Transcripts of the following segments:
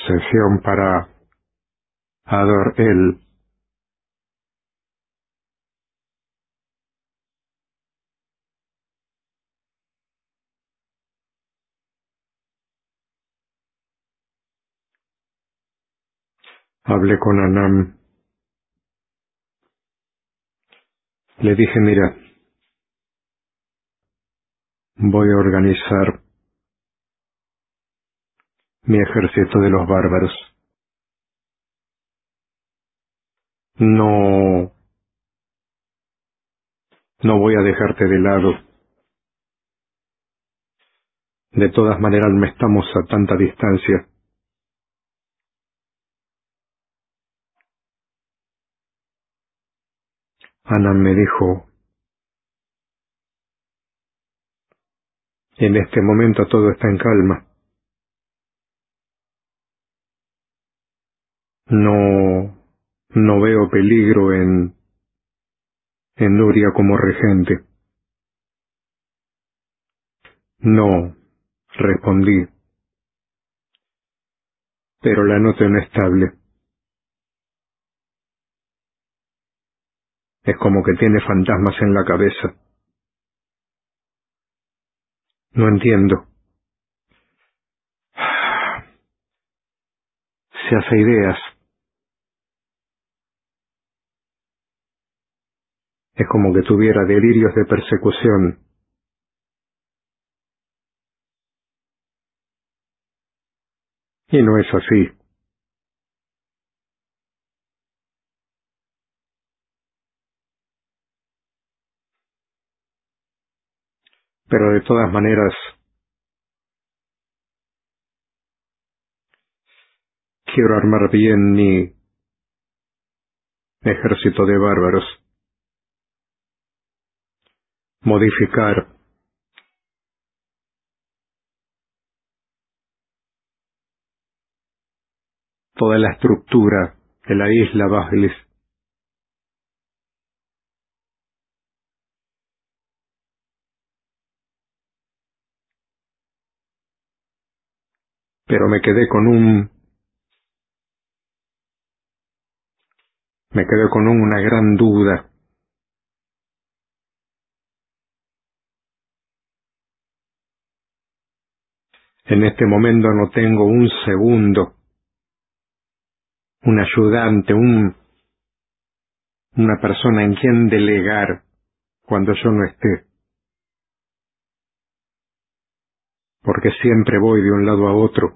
sesión para Ador-El. Hablé con Anam. Le dije, mira, voy a organizar mi ejército de los bárbaros. No voy a dejarte de lado. De todas maneras, no estamos a tanta distancia. Anam me dijo, en este momento todo está en calma. No veo peligro en Nuria como regente. No, respondí, pero la noto inestable. Es como que tiene fantasmas en la cabeza. No entiendo. Se hace ideas. Es como que tuviera delirios de persecución. Y no es así. Pero de todas maneras, quiero armar bien mi ejército de bárbaros. Modificar toda la estructura de la isla Bajlis. Pero me quedé con una gran duda. En este momento no tengo un segundo, un ayudante, una persona en quien delegar cuando yo no esté, porque siempre voy de un lado a otro.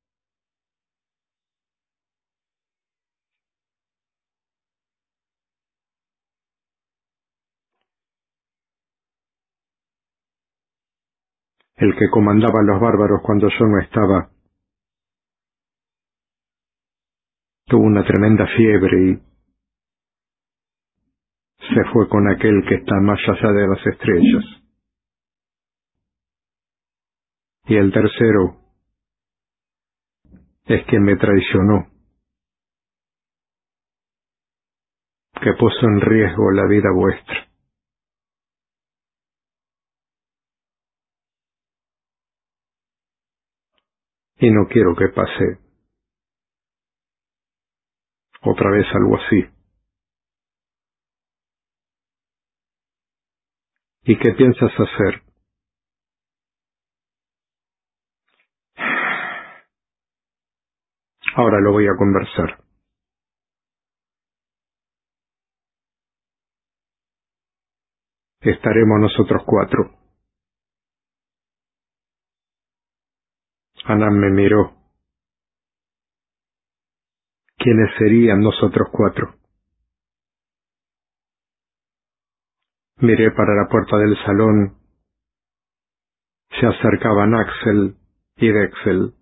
El que comandaba a los bárbaros cuando yo no estaba tuvo una tremenda fiebre y se fue con aquel que está más allá de las estrellas. Y el tercero es quien me traicionó, que puso en riesgo la vida vuestra. Y no quiero que pase otra vez algo así. ¿Y qué piensas hacer? Ahora lo voy a conversar. Estaremos nosotros cuatro. Anam me miró. ¿Quiénes serían nosotros cuatro? Miré para la puerta del salón. Se acercaban Axel y Dexel.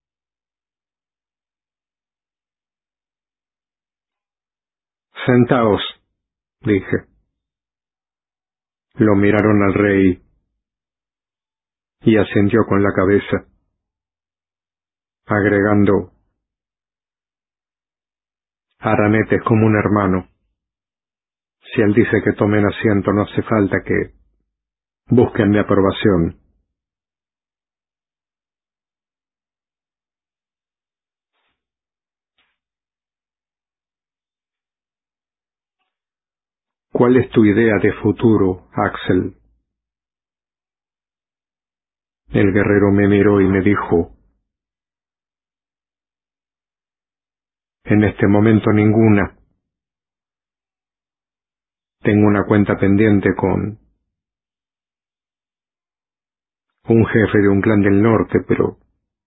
Sentaos, dije. Lo miraron al rey y asintió con la cabeza, agregando, Aranet es como un hermano. Si él dice que tomen asiento, no hace falta que busquen mi aprobación. ¿Cuál es tu idea de futuro, Axel? El guerrero me miró y me dijo: en este momento ninguna. Tengo una cuenta pendiente con un jefe de un clan del norte, pero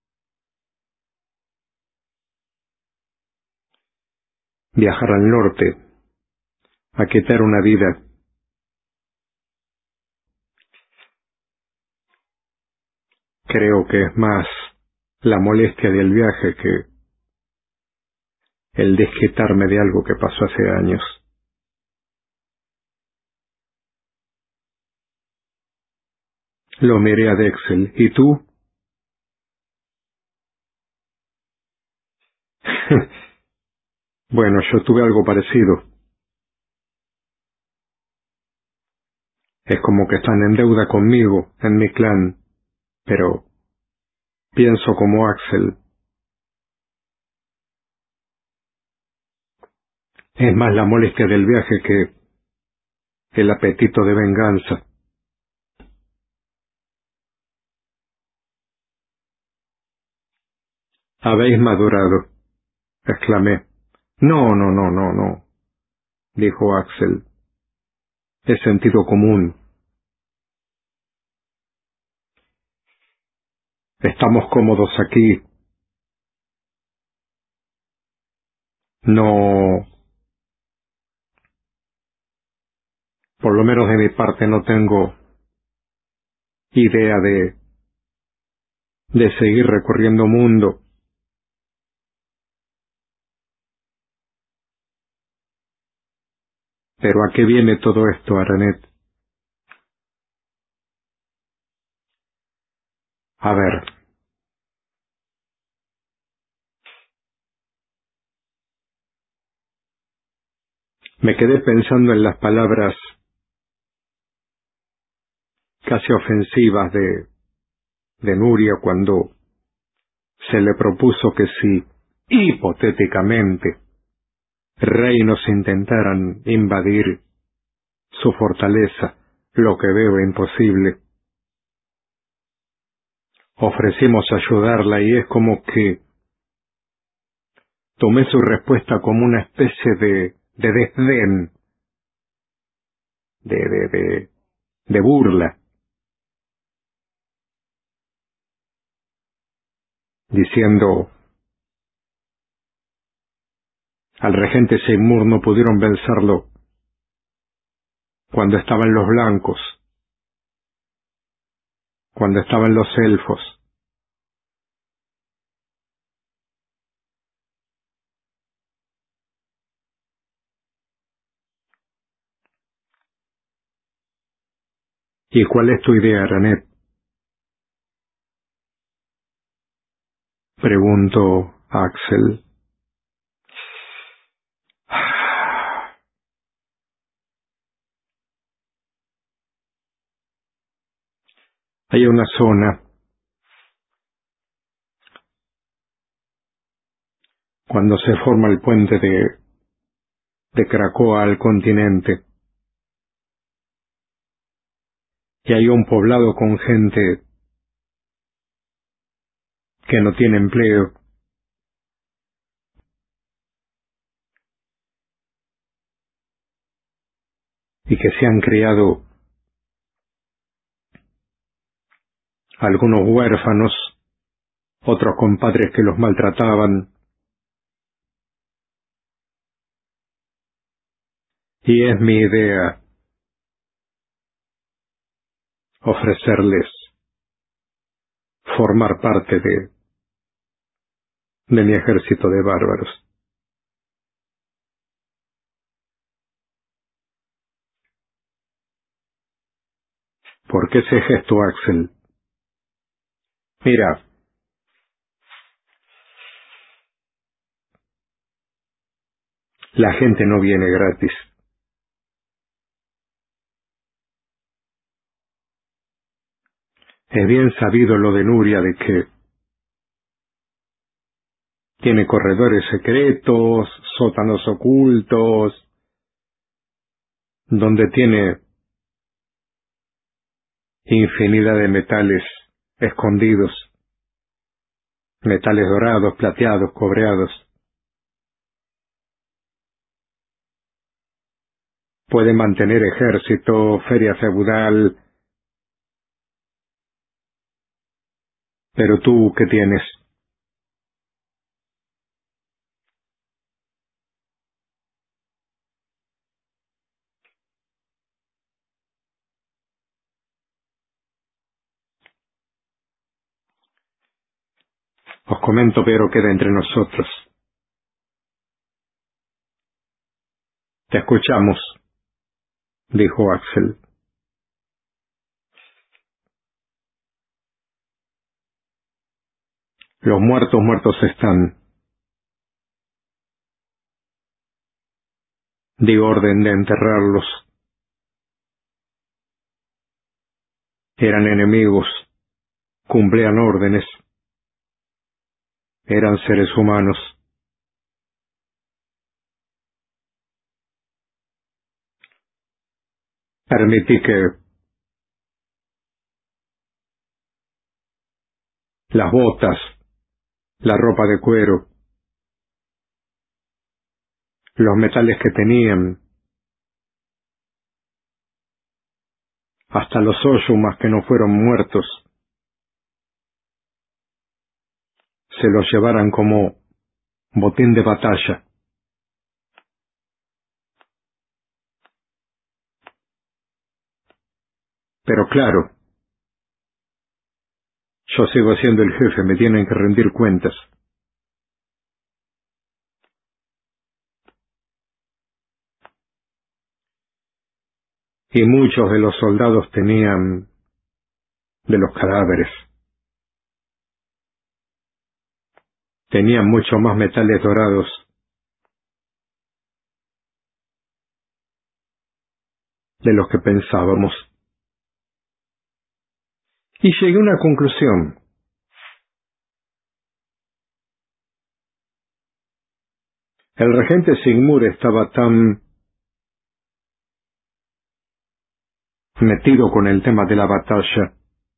viajar al norte, a quitar una vida, creo que es más la molestia del viaje que el desquitarme de algo que pasó hace años. Lo miré a Dexel. ¿Y tú? Bueno, yo tuve algo parecido. Es como que están en deuda conmigo, en mi clan, pero pienso como Axel. Es más la molestia del viaje que el apetito de venganza. Habéis madurado, exclamé. No, no, no, no, no, dijo Axel. Es sentido común. Estamos cómodos aquí. No, por lo menos de mi parte no tengo idea de seguir recorriendo mundo. Pero ¿a qué viene todo esto, Aranet? A ver, me quedé pensando en las palabras casi ofensivas de Nuria cuando se le propuso que si, hipotéticamente, reinos intentaran invadir su fortaleza, lo que veo imposible, ofrecimos ayudarla, y es como que tomé su respuesta como una especie de desdén, de, de, de, de burla, diciendo: al regente Seymour no pudieron vencerlo cuando estaban los blancos, cuando estaban los elfos. ¿Y cuál es tu idea, Aranet? Preguntó Axel. Hay una zona, cuando se forma el puente de Krakoa al continente, y hay un poblado con gente que no tiene empleo, y que se han criado algunos huérfanos, otros con padres que los maltrataban, y es mi idea ofrecerles formar parte de mi ejército de bárbaros. ¿Por qué ese gesto, Axel? Mira, la gente no viene gratis. Es bien sabido lo de Nuria, de que tiene corredores secretos, sótanos ocultos, donde tiene infinidad de metales escondidos, metales dorados, plateados, cobreados. Puede mantener ejército, feria feudal. Pero tú, ¿qué tienes? Os comento, pero queda entre nosotros. Te escuchamos, dijo Axel. Los muertos están. Di orden de enterrarlos. Eran enemigos, cumplían órdenes, eran seres humanos. Permití que las botas, la ropa de cuero, los metales que tenían, hasta los Oyumas que no fueron muertos, se los llevaran como botín de batalla. Pero claro, yo sigo siendo el jefe, me tienen que rendir cuentas. Y muchos de los soldados tenían de los cadáveres. Tenían mucho más metales dorados de los que pensábamos. Y llegué a una conclusión. El regente Sigmur estaba tan metido con el tema de la batalla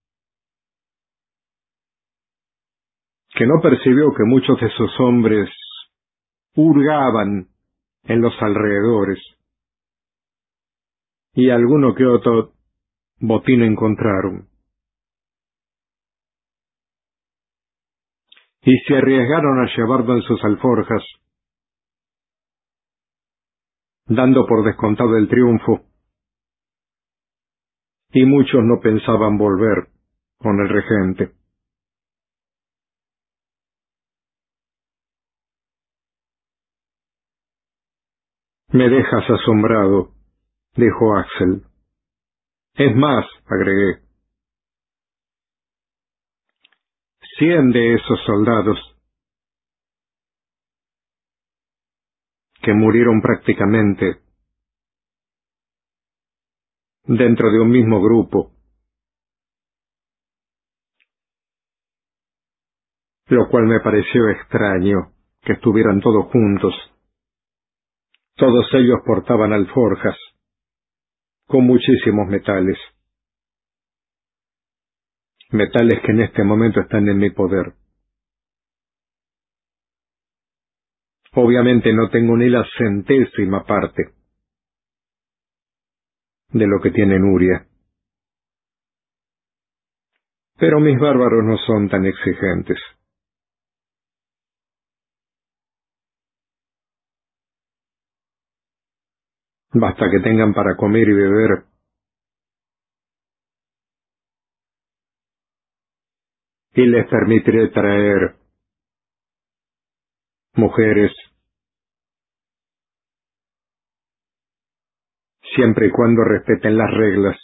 que no percibió que muchos de sus hombres hurgaban en los alrededores y alguno que otro botín encontraron. Y se arriesgaron a llevarlo en sus alforjas, dando por descontado el triunfo, y muchos no pensaban volver con el regente. Me dejas asombrado, dijo Axel. Es más, agregué, 100 de esos soldados que murieron prácticamente dentro de un mismo grupo, lo cual me pareció extraño, que estuvieran todos juntos. Todos ellos portaban alforjas, con muchísimos metales. Metales que en este momento están en mi poder. Obviamente no tengo ni la centésima parte de lo que tiene Nuria. Pero mis bárbaros no son tan exigentes. Basta que tengan para comer y beber. Y les permitiré traer mujeres, siempre y cuando respeten las reglas.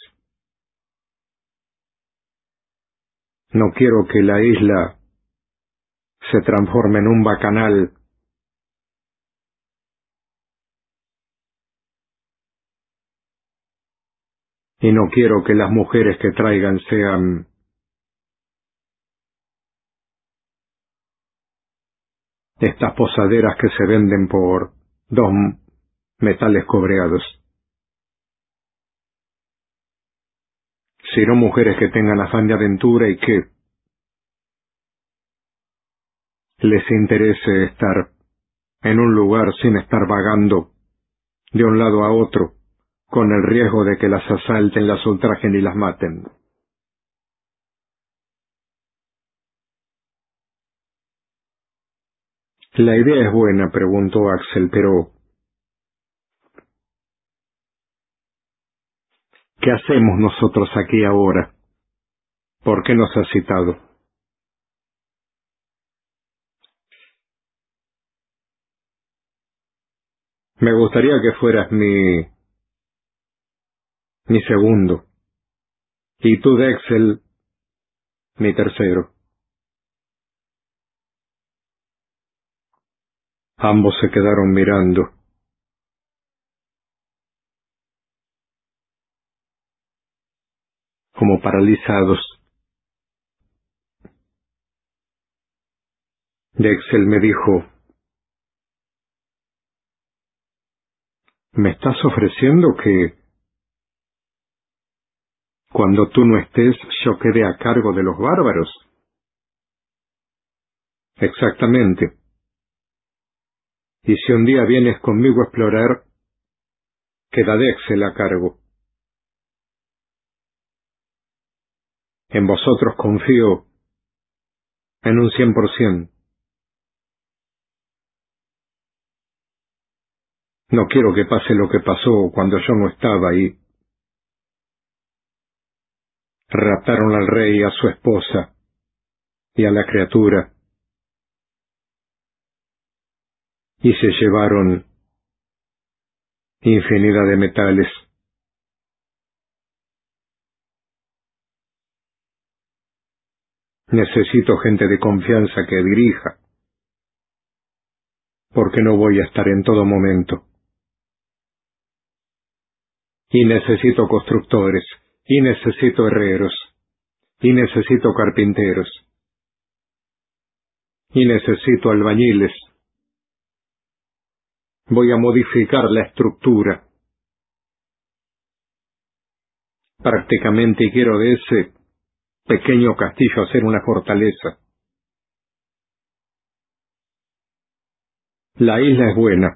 No quiero que la isla se transforme en un bacanal. Y no quiero que las mujeres que traigan sean estas posaderas que se venden por 2 metales cobreados. sino mujeres que tengan afán de aventura y que les interese estar en un lugar sin estar vagando de un lado a otro, con el riesgo de que las asalten, las ultrajen y las maten. La idea es buena, preguntó Axel, pero ¿qué hacemos nosotros aquí ahora? ¿Por qué nos has citado? Me gustaría que fueras mi segundo, y tú, Dexel, mi tercero. Ambos se quedaron mirando. Como paralizados. Dexel me dijo, ¿me estás ofreciendo que cuando tú no estés yo quede a cargo de los bárbaros? Exactamente. Y si un día vienes conmigo a explorar, queda Dexel a cargo. En vosotros confío en un 100%. No quiero que pase lo que pasó cuando yo no estaba ahí. Raptaron al rey, a su esposa y a la criatura, y se llevaron infinidad de metales. Necesito gente de confianza que dirija, porque no voy a estar en todo momento. Y necesito constructores, y necesito herreros, y necesito carpinteros, y necesito albañiles. Voy a modificar la estructura, prácticamente, y quiero de ese pequeño castillo hacer una fortaleza. La isla es buena,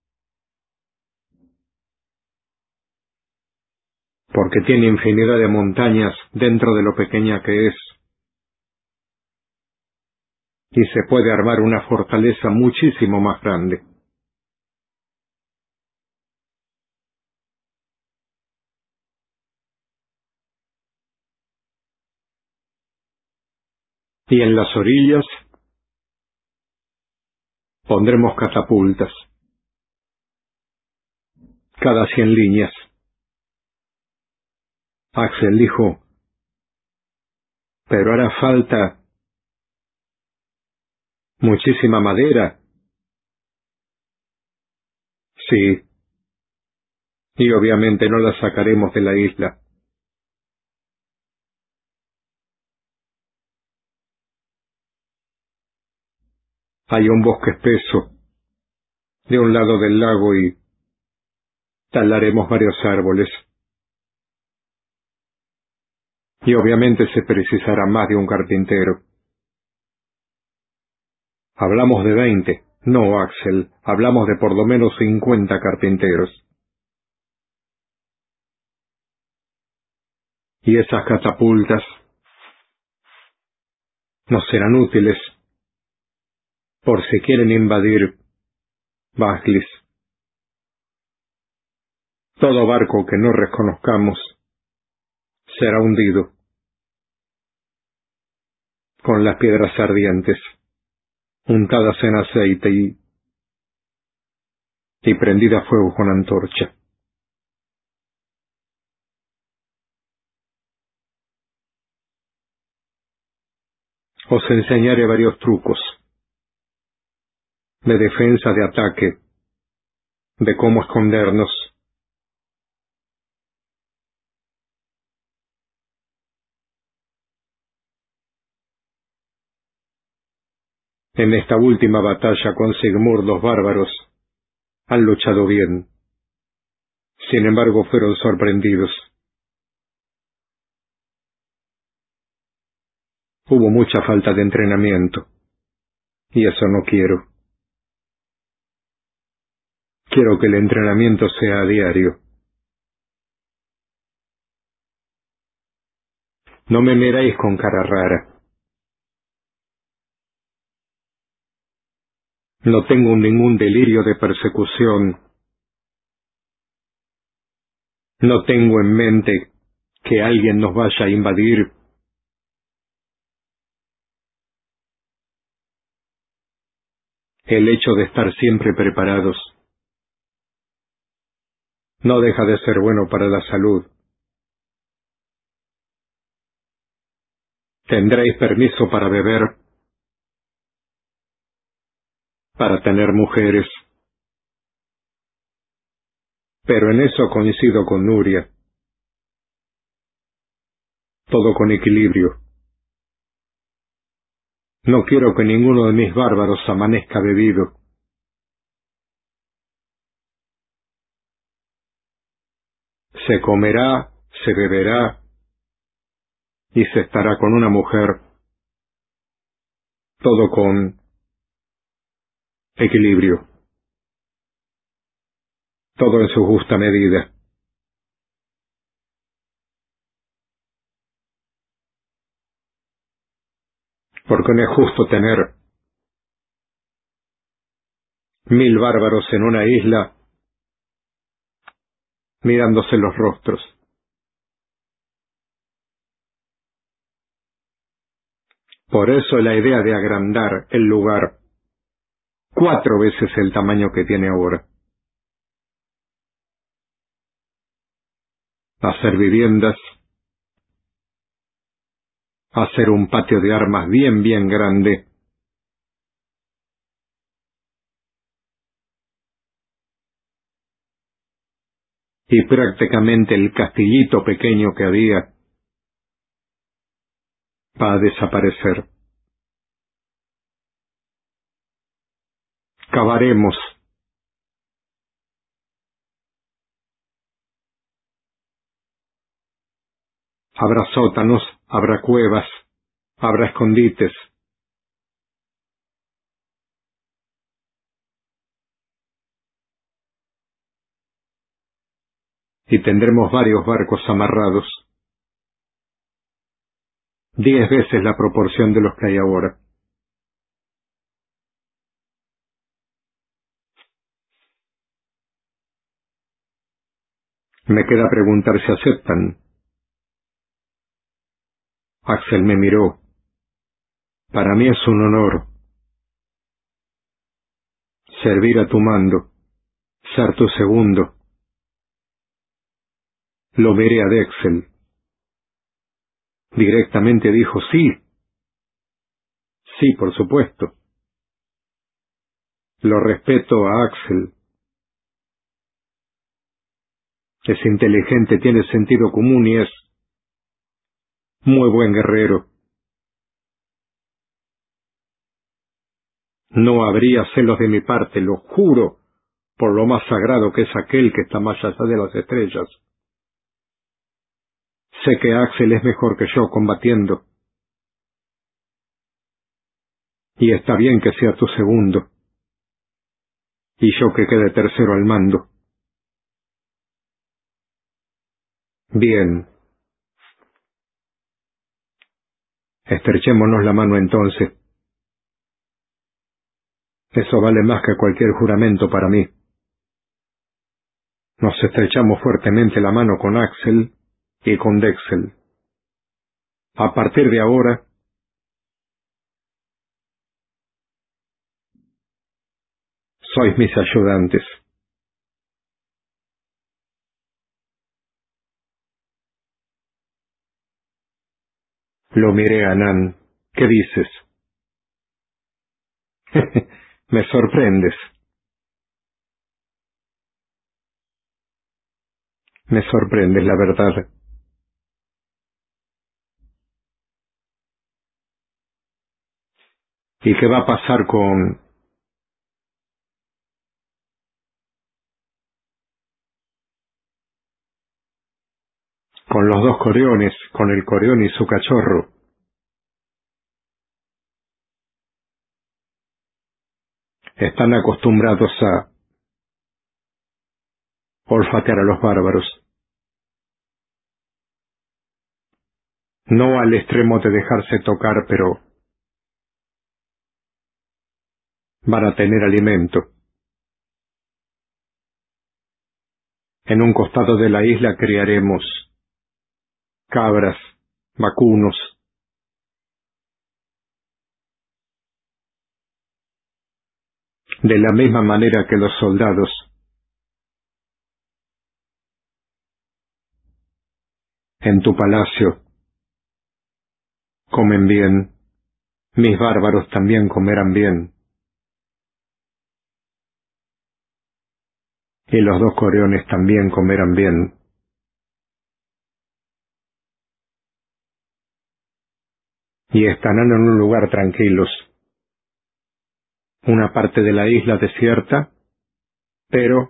porque tiene infinidad de montañas dentro de lo pequeña que es, y se puede armar una fortaleza muchísimo más grande. Y en las orillas pondremos catapultas, cada 100 líneas. Axel dijo, pero hará falta muchísima madera. Sí, y obviamente no la sacaremos de la isla. Hay un bosque espeso de un lado del lago y talaremos varios árboles. Y obviamente se precisará más de un carpintero. Hablamos de 20. No, Axel, hablamos de por lo menos 50 carpinteros. Y esas catapultas nos serán útiles por si quieren invadir Bajlis. Todo barco que no reconozcamos será hundido con las piedras ardientes, untadas en aceite y prendida a fuego con antorcha. Os enseñaré varios trucos de defensa, de ataque, de cómo escondernos. En esta última batalla con Sigmund los bárbaros han luchado bien. Sin embargo, fueron sorprendidos. Hubo mucha falta de entrenamiento, y eso no quiero. Quiero que el entrenamiento sea a diario. No me miráis con cara rara. No tengo ningún delirio de persecución. No tengo en mente que alguien nos vaya a invadir. El hecho de estar siempre preparados no deja de ser bueno para la salud. Tendréis permiso para beber, para tener mujeres, pero en eso coincido con Nuria. Todo con equilibrio. No quiero que ninguno de mis bárbaros amanezca bebido. Se comerá, se beberá y se estará con una mujer. Todo con equilibrio. Todo en su justa medida. Porque no es justo tener 1000 bárbaros en una isla mirándose los rostros. Por eso la idea de agrandar el lugar 4 veces el tamaño que tiene ahora. Hacer viviendas, hacer un patio de armas bien grande, y prácticamente el castillito pequeño que había va a desaparecer. Cavaremos. Habrá sótanos, habrá cuevas, habrá escondites. Y tendremos varios barcos amarrados. 10 veces la proporción de los que hay ahora. Me queda preguntar si aceptan. Axel me miró. Para mí es un honor servir a tu mando, ser tu segundo. Lo miré a Dexel. Directamente dijo sí. Sí, por supuesto. Lo respeto a Axel. Es inteligente, tiene sentido común y es muy buen guerrero. No habría celos de mi parte, lo juro, por lo más sagrado que es aquel que está más allá de las estrellas. Sé que Axel es mejor que yo combatiendo. Y está bien que sea tu segundo. Y yo que quede tercero al mando. Bien. Estrechémonos la mano entonces. Eso vale más que cualquier juramento para mí. Nos estrechamos fuertemente la mano con Axel y con Dexel. A partir de ahora, sois mis ayudantes. Lo miré a Nan. ¿Qué dices? Me sorprendes. Me sorprendes, la verdad. ¿Y qué va a pasar con los dos Coriones, con el Corión y su cachorro? Están acostumbrados a olfatear a los bárbaros. No al extremo de dejarse tocar, pero van a tener alimento. En un costado de la isla criaremos cabras, vacunos. De la misma manera que los soldados. En tu palacio comen bien, mis bárbaros también comerán bien. Y los 2 coreones también comerán bien. Y estarán en un lugar tranquilos. Una parte de la isla desierta, pero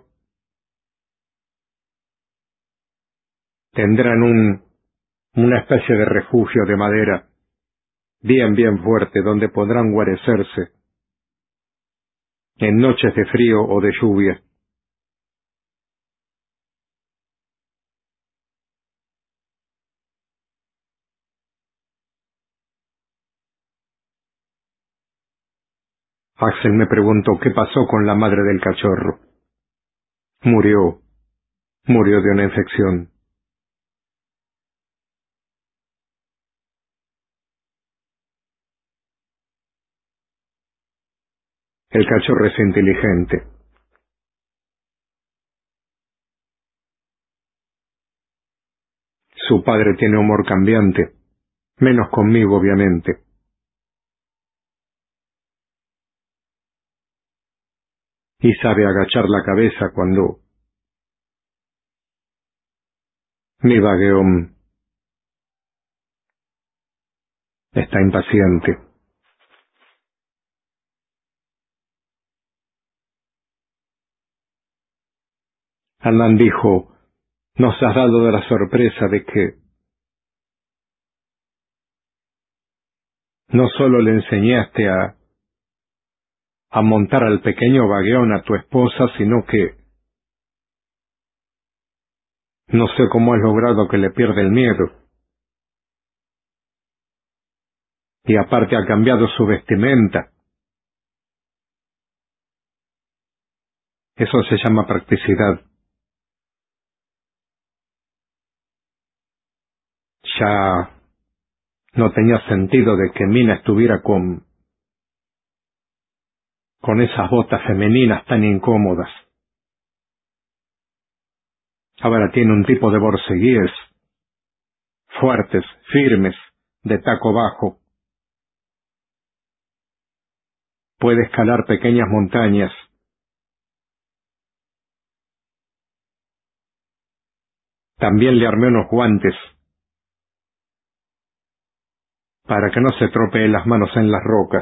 tendrán una especie de refugio de madera, bien fuerte, donde podrán guarecerse en noches de frío o de lluvia. Axel me preguntó qué pasó con la madre del cachorro. Murió de una infección. El cachorro es inteligente. Su padre tiene humor cambiante, menos conmigo, obviamente. Y sabe agachar la cabeza cuando mi vagueón está impaciente. Andan dijo, nos has dado de la sorpresa de que no solo le enseñaste a montar al pequeño vagueón a tu esposa, sino que no sé cómo has logrado que le pierda el miedo. Y aparte ha cambiado su vestimenta. Eso se llama practicidad. Ya no tenía sentido de que Mina estuviera con esas botas femeninas tan incómodas. Ahora tiene un tipo de borceguíes, fuertes, firmes, de taco bajo. Puede escalar pequeñas montañas. También le armé unos guantes para que no se tropee las manos en las rocas.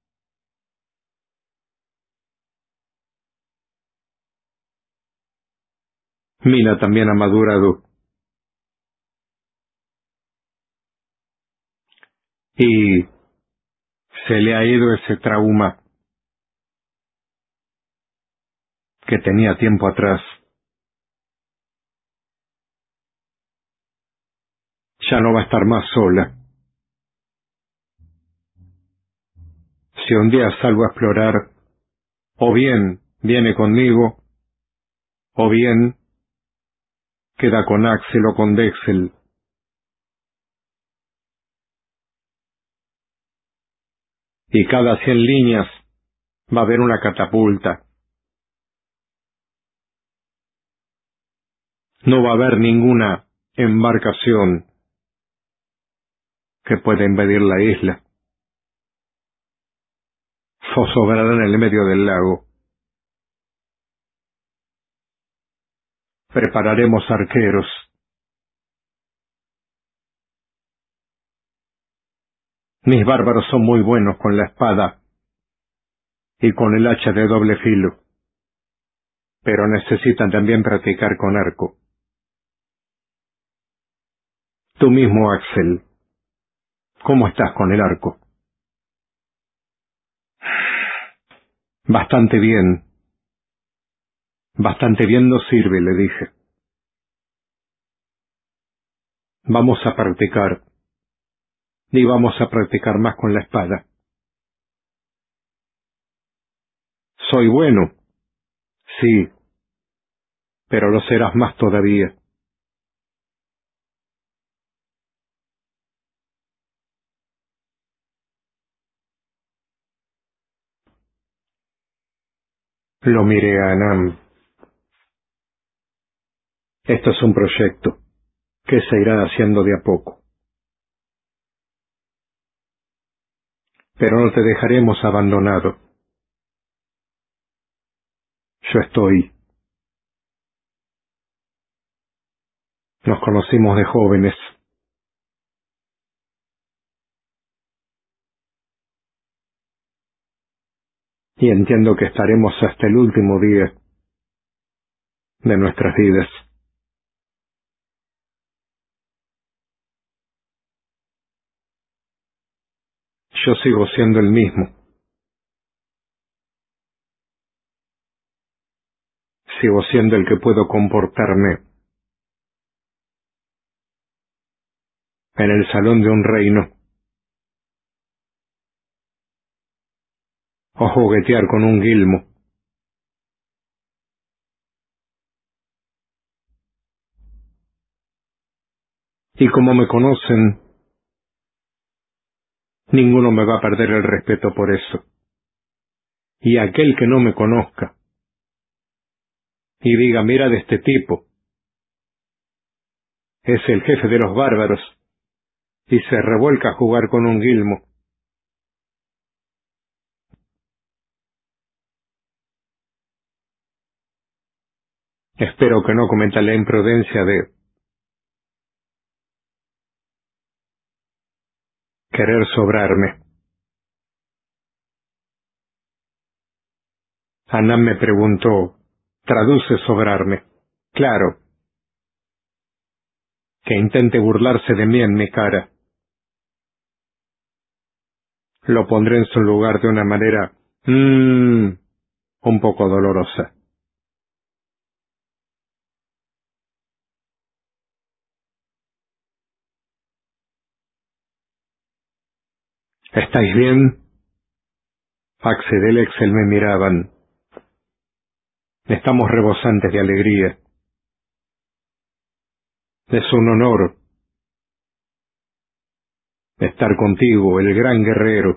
Mina también ha madurado. Y se le ha ido ese trauma que tenía tiempo atrás. Ya no va a estar más sola. Si un día salgo a explorar, o bien viene conmigo, o bien queda con Axel o con Dexel. Y cada 100 líneas va a haber una catapulta. No va a haber ninguna embarcación que pueda invadir la isla. Zozobrará en el medio del lago. Prepararemos arqueros. Mis bárbaros son muy buenos con la espada y con el hacha de doble filo, pero necesitan también practicar con arco. Tú mismo, Axel, ¿cómo estás con el arco? Bastante bien. Bastante bien no sirve, le dije. Vamos a practicar. Y vamos a practicar más con la espada. Soy bueno. Sí, pero lo serás más todavía. Lo miré a Anam. Esto es un proyecto que se irá haciendo de a poco. Pero no te dejaremos abandonado. Yo estoy. Nos conocimos de jóvenes. Y entiendo que estaremos hasta el último día de nuestras vidas. Yo sigo siendo el mismo. Sigo siendo el que puedo comportarme en el salón de un reino, o juguetear con un guilmo. Y como me conocen, ninguno me va a perder el respeto por eso. Y aquel que no me conozca y diga, mira de este tipo, es el jefe de los bárbaros, y se revuelca a jugar con un guilmo. Espero que no cometa la imprudencia de querer sobrarme. Anam me preguntó, traduce sobrarme. Claro, que intente burlarse de mí en mi cara. Lo pondré en su lugar de una manera, un poco dolorosa. ¿Estáis bien? Axel y Excel me miraban. Estamos rebosantes de alegría. Es un honor estar contigo, el gran guerrero.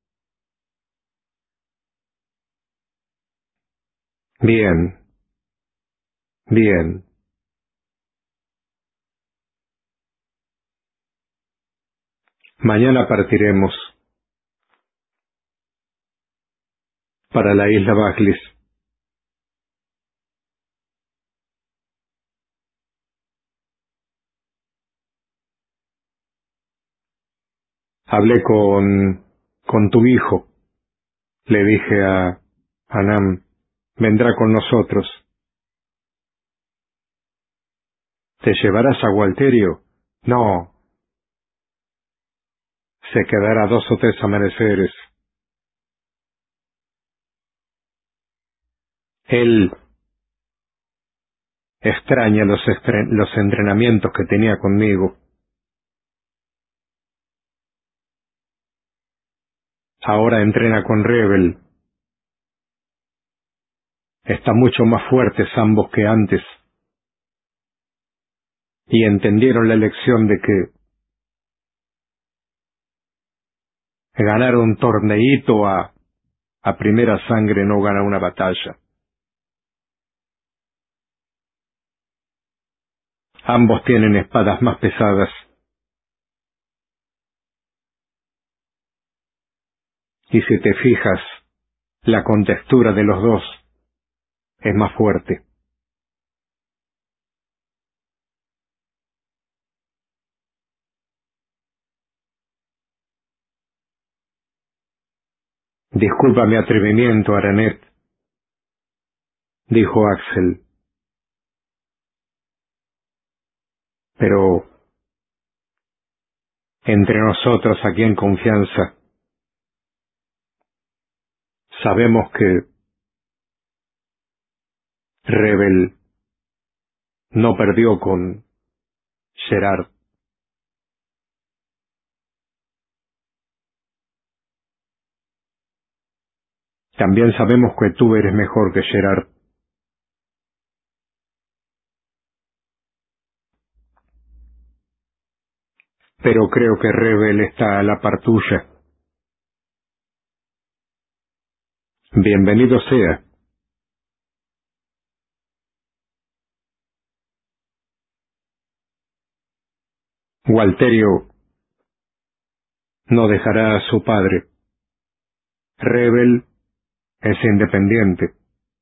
Bien, bien. Mañana partiremos para la isla Bajlis. Hablé con tu hijo. Le dije a Anam, vendrá con nosotros. ¿Te llevarás a Gualterio? No, se quedará 2 o 3 amaneceres. Él extraña los entrenamientos que tenía conmigo. Ahora entrena con Rebel. Están mucho más fuertes ambos que antes. Y entendieron la lección de que ganar un torneíto a primera sangre no gana una batalla. Ambos tienen espadas más pesadas. Y si te fijas, la contextura de los dos es más fuerte. Disculpa mi atrevimiento, Aranet, dijo Axel, pero entre nosotros aquí en confianza, sabemos que Rebel no perdió con Gerard. También sabemos que tú eres mejor que Gerard. Pero creo que Rebel está a la par tuya. Bienvenido sea. Walterio no dejará a su padre. Rebel es independiente,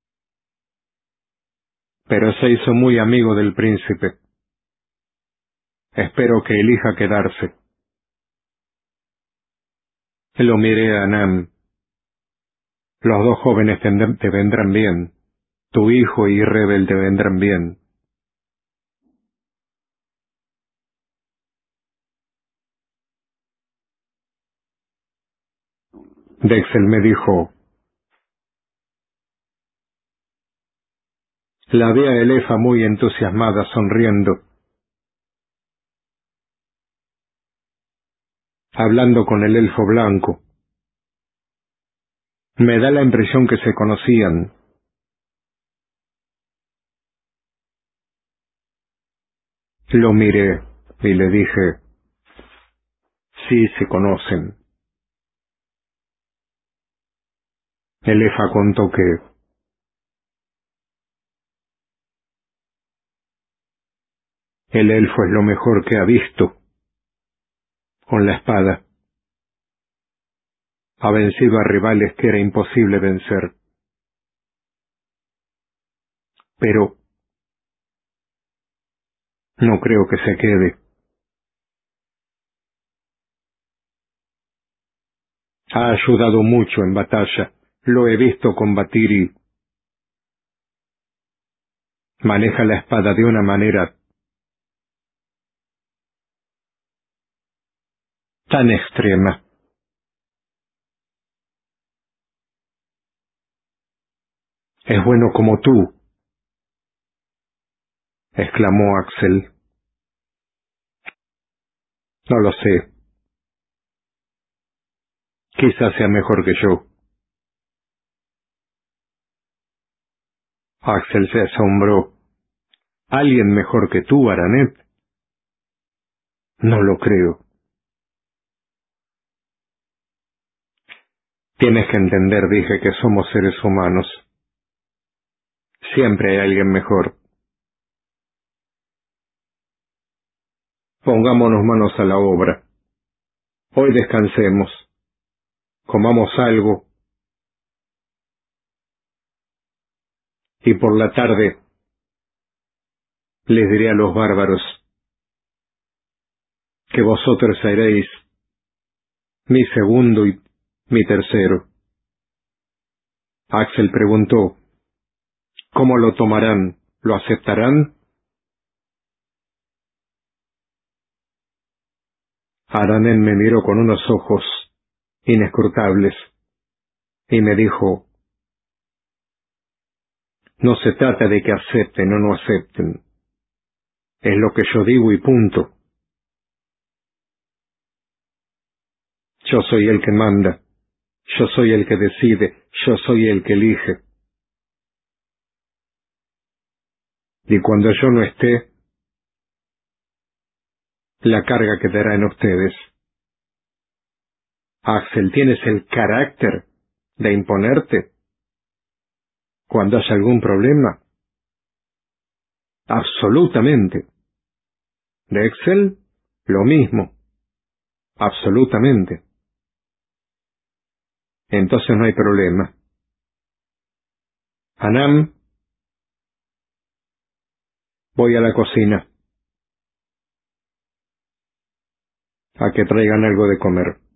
pero se hizo muy amigo del príncipe. Espero que elija quedarse. Lo miré a Nam. Los dos jóvenes te vendrán bien. Tu hijo y Rebel te vendrán bien. Dexel me dijo, la vi a Elefa muy entusiasmada sonriendo, hablando con el elfo blanco. Me da la impresión que se conocían. Lo miré y le dije, sí se conocen. Elefa contó que el elfo es lo mejor que ha visto. Con la espada ha vencido a rivales que era imposible vencer. Pero no creo que se quede. Ha ayudado mucho en batalla. Lo he visto combatir y maneja la espada de una manera tan extrema. Es bueno como tú, exclamó Axel. No lo sé. Quizás sea mejor que yo. Axel se asombró. ¿Alguien mejor que tú, Aranet? No lo creo. Tienes que entender, dije, que somos seres humanos. Siempre hay alguien mejor. Pongámonos manos a la obra. Hoy descansemos. Comamos algo. Y por la tarde les diré a los bárbaros que vosotros seréis mi segundo y mi tercero. Axel preguntó, ¿cómo lo tomarán? ¿Lo aceptarán? Aranen me miró con unos ojos inescrutables y me dijo, no se trata de que acepten o no acepten. Es lo que yo digo y punto. Yo soy el que manda. Yo soy el que decide. Yo soy el que elige. Y cuando yo no esté, la carga quedará en ustedes. Axel, ¿tienes el carácter de imponerte cuando haya algún problema? Absolutamente. Dexel, lo mismo. Absolutamente. Entonces no hay problema. Anam, voy a la cocina a que traigan algo de comer.